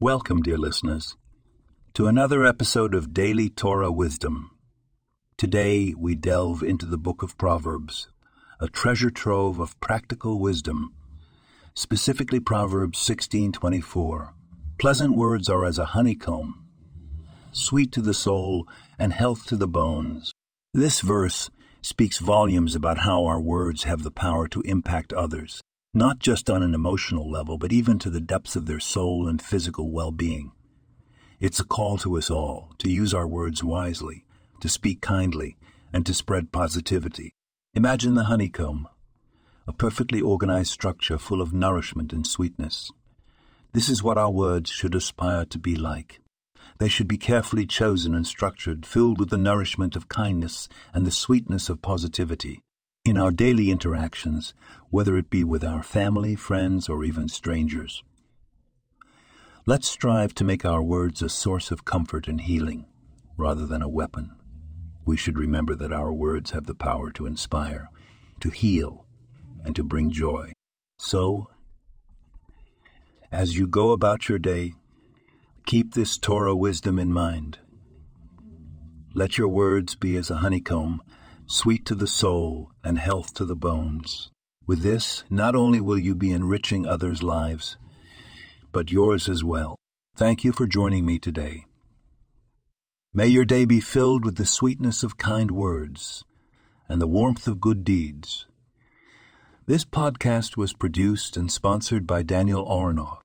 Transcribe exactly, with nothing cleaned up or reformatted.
Welcome, dear listeners, to another episode of Daily Torah Wisdom. Today we delve into the book of Proverbs, a treasure trove of practical wisdom, specifically Proverbs sixteen twenty-four. Pleasant words are as a honeycomb, sweet to the soul and health to the bones. This verse speaks volumes about how our words have the power to impact others, not just on an emotional level, but even to the depths of their soul and physical well-being. It's a call to us all to use our words wisely, to speak kindly, and to spread positivity. Imagine the honeycomb, a perfectly organized structure full of nourishment and sweetness. This is what our words should aspire to be like. They should be carefully chosen and structured, filled with the nourishment of kindness and the sweetness of positivity. In our daily interactions, whether it be with our family, friends, or even strangers. Let's strive to make our words a source of comfort and healing, rather than a weapon. We should remember that our words have the power to inspire, to heal, and to bring joy. So, as you go about your day, keep this Torah wisdom in mind. Let your words be as a honeycomb, sweet to the soul and health to the bones. With this, not only will you be enriching others' lives, but yours as well. Thank you for joining me today. May your day be filled with the sweetness of kind words and the warmth of good deeds. This podcast was produced and sponsored by Daniel Aronoff